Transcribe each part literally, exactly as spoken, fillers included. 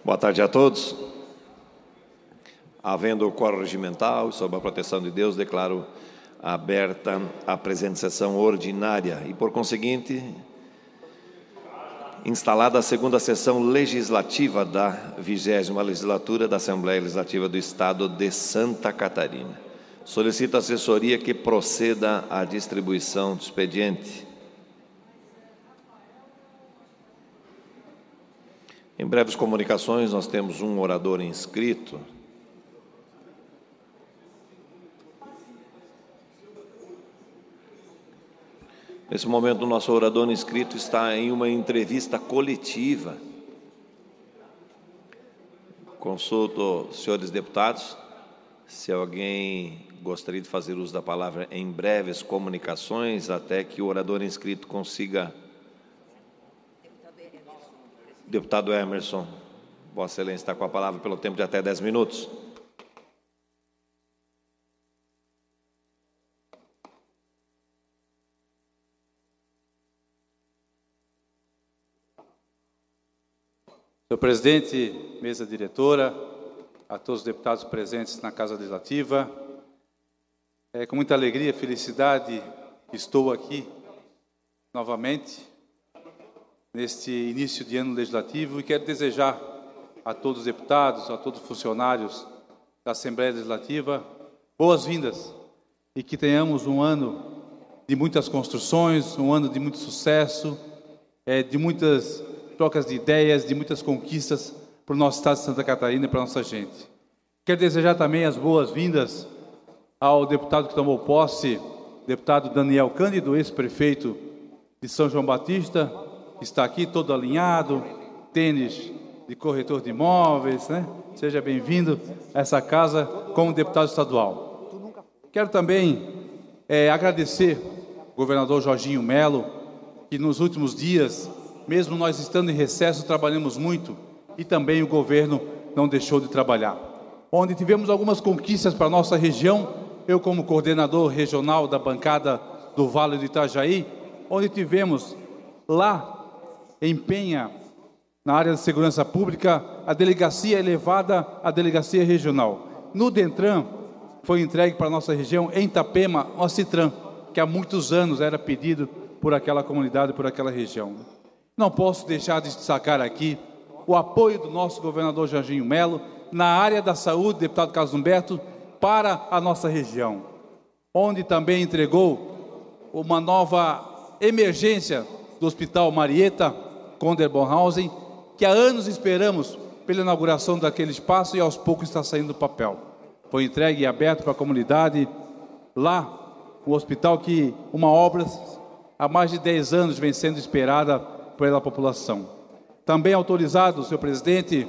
Boa tarde a todos. Havendo o quórum regimental, sob a proteção de Deus, declaro aberta a presente sessão ordinária e, por conseguinte, instalada a segunda sessão legislativa da vigésima legislatura da Assembleia Legislativa do Estado de Santa Catarina. Solicito a assessoria que proceda à distribuição do expediente. Em breves comunicações, nós temos um orador inscrito. Nesse momento, o nosso orador inscrito está em uma entrevista coletiva. Consulto os senhores deputados, se alguém gostaria de fazer uso da palavra em breves comunicações, até que o orador inscrito consiga... Deputado Emerson, Vossa Excelência está com a palavra pelo tempo de até dez minutos. Senhor presidente, mesa diretora, a todos os deputados presentes na Casa Legislativa, é com muita alegria e felicidade que estou aqui novamente neste início de ano legislativo e quero desejar a todos os deputados, a todos os funcionários da Assembleia Legislativa boas-vindas e que tenhamos um ano de muitas construções, um ano de muito sucesso, é, de muitas trocas de ideias, de muitas conquistas para o nosso Estado de Santa Catarina e para a nossa gente. Quero desejar também as boas-vindas ao deputado que tomou posse, deputado Daniel Cândido, ex-prefeito de São João Batista, que está aqui todo alinhado, tênis de corretor de imóveis, né? Seja bem-vindo a essa casa como deputado estadual. Quero também é, agradecer ao governador Jorginho Melo, que nos últimos dias, mesmo nós estando em recesso, trabalhamos muito e também o governo não deixou de trabalhar. Onde tivemos algumas conquistas para a nossa região, eu como coordenador regional da bancada do Vale do Itajaí, onde tivemos lá em Penha, na área de segurança pública, a delegacia elevada à delegacia regional. No Dentran, foi entregue para a nossa região, em Itapema, o Citran, que há muitos anos era pedido por aquela comunidade, por aquela região. Não posso deixar de destacar aqui o apoio do nosso governador Jorginho Melo na área da saúde, deputado Carlos Humberto, para a nossa região, onde também entregou uma nova emergência do Hospital Marieta Conder Bornhausen, que há anos esperamos pela inauguração daquele espaço e aos poucos está saindo do papel. Foi entregue e aberto para a comunidade lá, o hospital que uma obra há mais de dez anos vem sendo esperada pela população. Também autorizado, senhor presidente,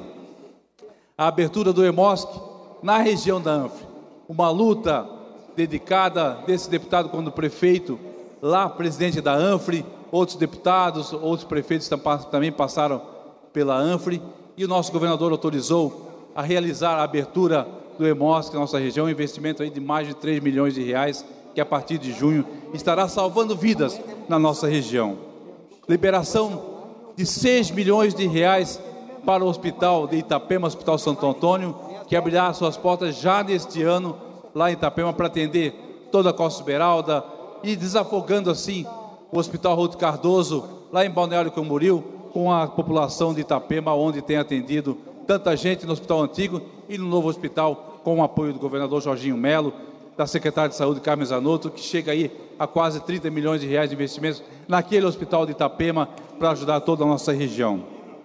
a abertura do EMOSC na região da Anfre, uma luta dedicada desse deputado quando prefeito, lá presidente da Anfre, outros deputados, outros prefeitos também passaram pela Anfre, e o nosso governador autorizou a realizar a abertura do EMOSC na nossa região, um investimento aí de mais de três milhões de reais, que a partir de junho estará salvando vidas na nossa região. Liberação de seis milhões de reais para o Hospital de Itapema, Hospital Santo Antônio, que abrirá suas portas já neste ano, lá em Itapema, para atender toda a Costa Esmeralda e desafogando assim o Hospital Ruth Cardoso, lá em Balneário Camboriú, com a população de Itapema, onde tem atendido tanta gente no Hospital Antigo e no novo hospital, com o apoio do governador Jorginho Melo, da secretária de Saúde, Carmen Zanotto, que chega aí a quase trinta milhões de reais de investimentos naquele hospital de Itapema para ajudar toda a nossa região.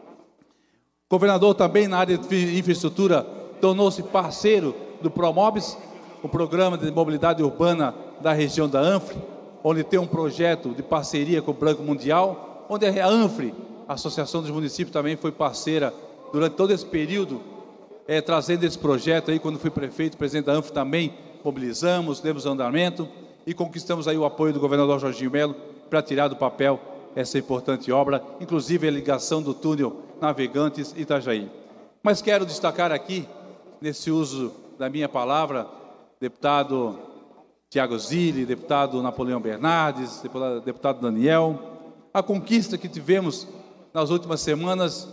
O governador também, na área de infraestrutura, tornou-se parceiro do Promobis, o programa de mobilidade urbana da região da Anfre, onde tem um projeto de parceria com o Banco Mundial, onde a Anfre, a Associação dos Municípios, também foi parceira durante todo esse período, é, trazendo esse projeto aí. Quando fui prefeito, presidente da Anfre, também mobilizamos, demos andamento e conquistamos aí o apoio do governador Jorginho Melo para tirar do papel essa importante obra, inclusive a ligação do túnel Navegantes Itajaí. Mas quero destacar aqui, nesse uso da minha palavra, deputado Tiago Zilli, deputado Napoleão Bernardes, deputado Daniel, a conquista que tivemos nas últimas semanas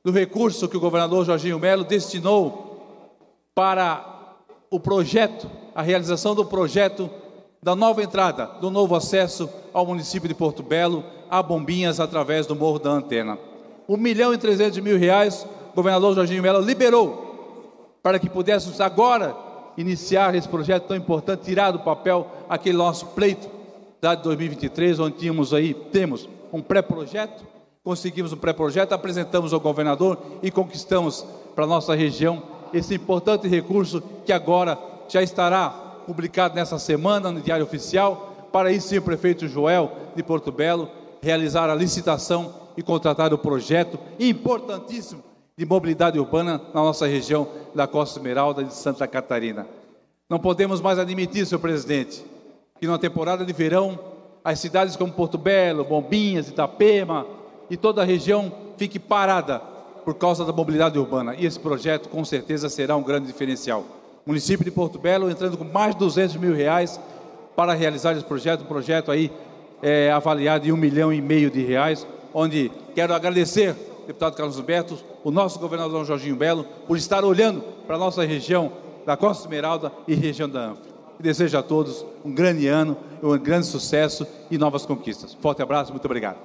do recurso que o governador Jorginho Melo destinou para o projeto, a realização do projeto da nova entrada, do novo acesso ao município de Porto Belo, a Bombinhas, através do Morro da Antena. Um milhão e trezentos mil reais, o governador Jorginho Melo liberou para que pudéssemos agora iniciar esse projeto tão importante, tirar do papel aquele nosso pleito da de dois mil e vinte e três, onde tínhamos aí, temos um pré-projeto, conseguimos um pré-projeto, apresentamos ao governador e conquistamos para a nossa região esse importante recurso que agora já estará publicado nessa semana no Diário Oficial, para aí sim o prefeito Joel de Porto Belo realizar a licitação e contratar o projeto importantíssimo de mobilidade urbana na nossa região da Costa Esmeralda de Santa Catarina. Não podemos mais admitir, senhor presidente, que na temporada de verão as cidades como Porto Belo, Bombinhas, Itapema e toda a região fique parada por causa da mobilidade urbana. E esse projeto com certeza será um grande diferencial. O município de Porto Belo entrando com mais de duzentos mil reais para realizar esse projeto, um projeto aí é, avaliado em um milhão e meio de reais, onde quero agradecer, deputado Carlos Humberto, o nosso governador Jorginho Melo, por estar olhando para a nossa região da Costa Esmeralda e região da Anfra. E desejo a todos um grande ano, um grande sucesso e novas conquistas. Forte abraço, muito obrigado.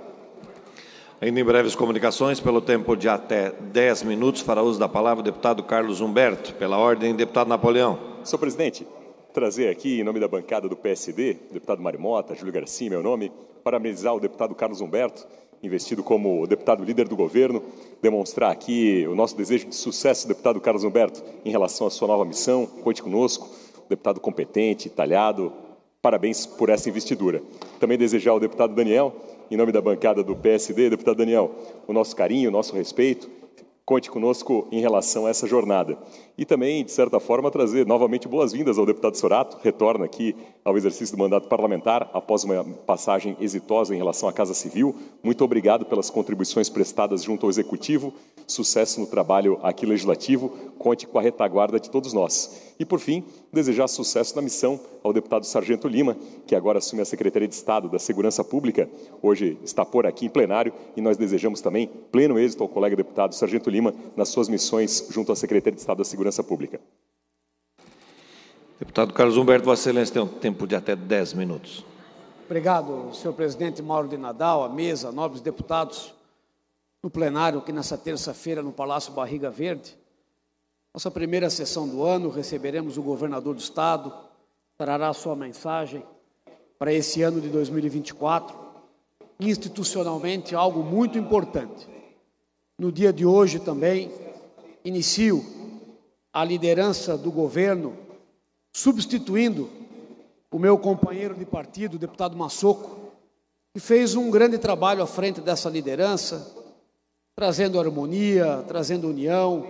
Ainda em breves comunicações, pelo tempo de até dez minutos, fará uso da palavra o deputado Carlos Humberto. Pela ordem, deputado Napoleão. Senhor presidente, trazer aqui, em nome da bancada do P S D, deputado Mário Mota, Júlio Garcia, meu nome, parabenizar o deputado Carlos Humberto, investido como deputado líder do governo, demonstrar aqui o nosso desejo de sucesso, deputado Carlos Humberto, em relação à sua nova missão. Conte conosco, deputado competente, talhado, parabéns por essa investidura. Também desejar ao deputado Daniel, em nome da bancada do P S D, deputado Daniel, o nosso carinho, o nosso respeito, conte conosco em relação a essa jornada. E também, de certa forma, trazer novamente boas-vindas ao deputado Sorato, retorna aqui ao exercício do mandato parlamentar, após uma passagem exitosa em relação à Casa Civil. Muito obrigado pelas contribuições prestadas junto ao Executivo, sucesso no trabalho aqui legislativo, conte com a retaguarda de todos nós. E, por fim, desejar sucesso na missão ao deputado Sargento Lima, que agora assume a Secretaria de Estado da Segurança Pública, hoje está por aqui em plenário, e nós desejamos também pleno êxito ao colega deputado Sargento Lima nas suas missões junto à Secretaria de Estado da Segurança Pública. Deputado Carlos Humberto, Vossa Excelência tem um tempo de até dez minutos. Obrigado, senhor presidente Mauro de Nadal, a mesa, nobres deputados, no plenário aqui nessa terça-feira no Palácio Barriga Verde. Nossa primeira sessão do ano, receberemos o governador do estado, trará sua mensagem para esse ano de dois mil e vinte e quatro, institucionalmente algo muito importante. No dia de hoje também, inicio a liderança do governo, substituindo o meu companheiro de partido, o deputado Massoco, que fez um grande trabalho à frente dessa liderança, trazendo harmonia, trazendo união,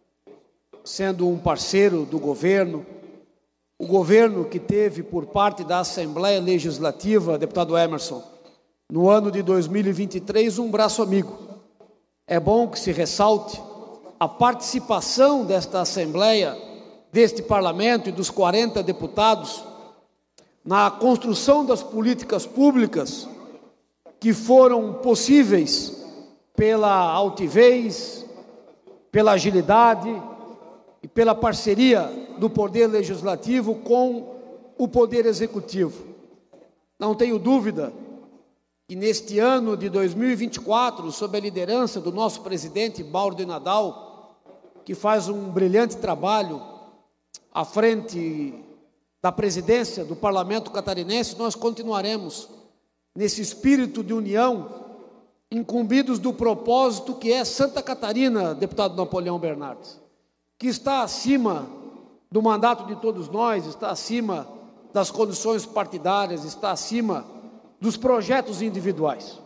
sendo um parceiro do governo. O governo que teve por parte da Assembleia Legislativa, deputado Emerson, no ano de dois mil e vinte e três, um braço amigo. É bom que se ressalte a participação desta Assembleia, deste Parlamento e dos quarenta deputados na construção das políticas públicas que foram possíveis pela altivez, pela agilidade e pela parceria do Poder Legislativo com o Poder Executivo. Não tenho dúvida que neste ano de dois mil e vinte e quatro, sob a liderança do nosso presidente Mauro de Nadal, que faz um brilhante trabalho à frente da presidência do Parlamento Catarinense, nós continuaremos nesse espírito de união, incumbidos do propósito que é Santa Catarina, deputado Napoleão Bernardes, que está acima do mandato de todos nós, está acima das condições partidárias, está acima dos projetos individuais.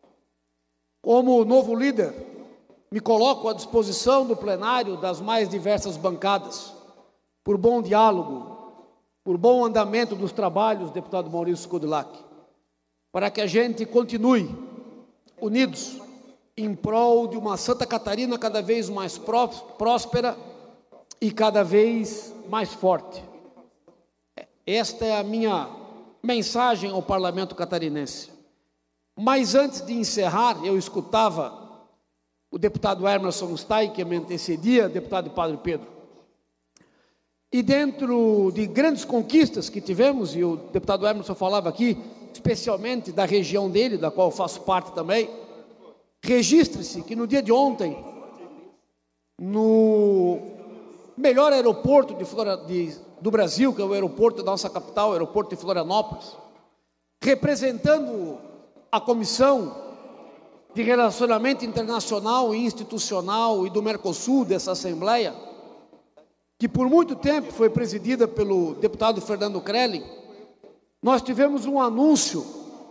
Como novo líder, me coloco à disposição do plenário das mais diversas bancadas, por bom diálogo, por bom andamento dos trabalhos, deputado Maurício Kudlak, para que a gente continue unidos em prol de uma Santa Catarina cada vez mais próspera e cada vez mais forte. Esta é a minha mensagem ao Parlamento Catarinense. Mas antes de encerrar, eu escutava o deputado Emerson Stein, que me antecedia, deputado Padre Pedro. E dentro de grandes conquistas que tivemos, e o deputado Emerson falava aqui, especialmente da região dele, da qual eu faço parte também, registre-se que no dia de ontem, no melhor aeroporto de Flora, de, do Brasil, que é o aeroporto da nossa capital, o aeroporto de Florianópolis, representando a Comissão de Relacionamento Internacional e Institucional e do Mercosul dessa Assembleia, que por muito tempo foi presidida pelo deputado Fernando Krelling, nós tivemos um anúncio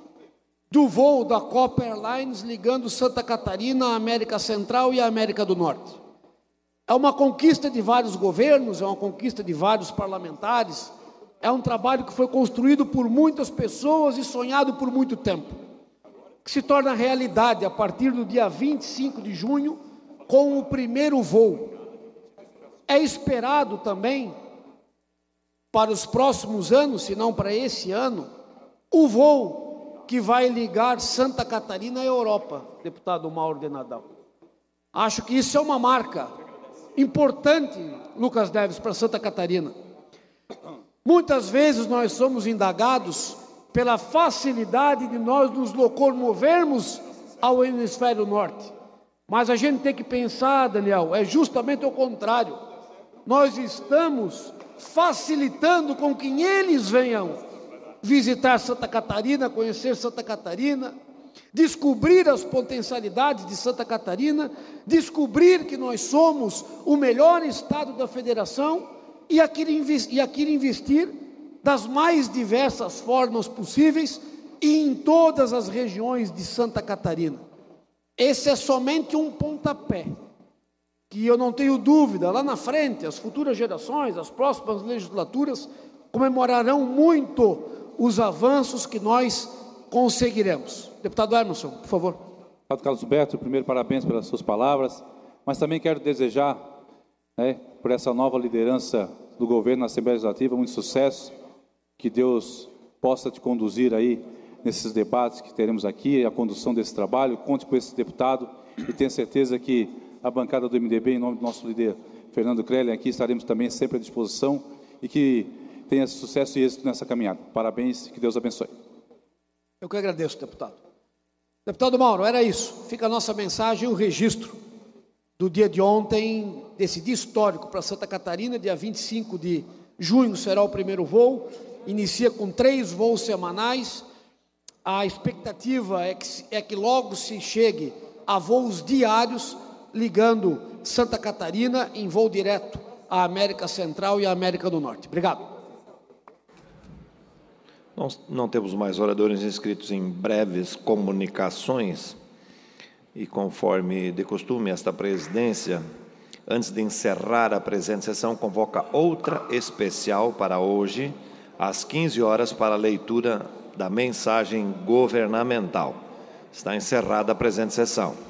do voo da Copa Airlines ligando Santa Catarina à América Central e à América do Norte. É uma conquista de vários governos, é uma conquista de vários parlamentares, é um trabalho que foi construído por muitas pessoas e sonhado por muito tempo, que se torna realidade a partir do dia vinte e cinco de junho, com o primeiro voo. É esperado também, para os próximos anos, se não para esse ano, o voo que vai ligar Santa Catarina à Europa, deputado Mauro de Nadal. Acho que isso é uma marca importante, Lucas Neves, para Santa Catarina. Muitas vezes nós somos indagados pela facilidade de nós nos locomovermos ao hemisfério norte. Mas a gente tem que pensar, Daniel, é justamente o contrário. Nós estamos facilitando com que eles venham visitar Santa Catarina, conhecer Santa Catarina, descobrir as potencialidades de Santa Catarina, descobrir que nós somos o melhor estado da federação e aqui investir das mais diversas formas possíveis e em todas as regiões de Santa Catarina. Esse é somente um pontapé, que eu não tenho dúvida, lá na frente, as futuras gerações, as próximas legislaturas, comemorarão muito os avanços que nós conseguiremos. Deputado Emerson, por favor. Deputado Carlos Humberto, primeiro, parabéns pelas suas palavras, mas também quero desejar, né, por essa nova liderança do governo na Assembleia Legislativa, muito sucesso, que Deus possa te conduzir aí nesses debates que teremos aqui, a condução desse trabalho, conte com esse deputado e tenho certeza que a bancada do M D B, em nome do nosso líder Fernando Krelling, aqui estaremos também sempre à disposição e que tenha sucesso e êxito nessa caminhada. Parabéns e que Deus abençoe. Eu que agradeço, deputado. Deputado Mauro, era isso. Fica a nossa mensagem e o registro do dia de ontem, desse dia histórico para Santa Catarina, dia vinte e cinco de junho será o primeiro voo, inicia com três voos semanais, a expectativa é que, é que logo se chegue a voos diários, ligando Santa Catarina em voo direto à América Central e à América do Norte. Obrigado. Nós não temos mais oradores inscritos em breves comunicações e, conforme de costume, esta presidência, antes de encerrar a presente sessão, convoca outra especial para hoje, às quinze horas, para a leitura da mensagem governamental. Está encerrada a presente sessão.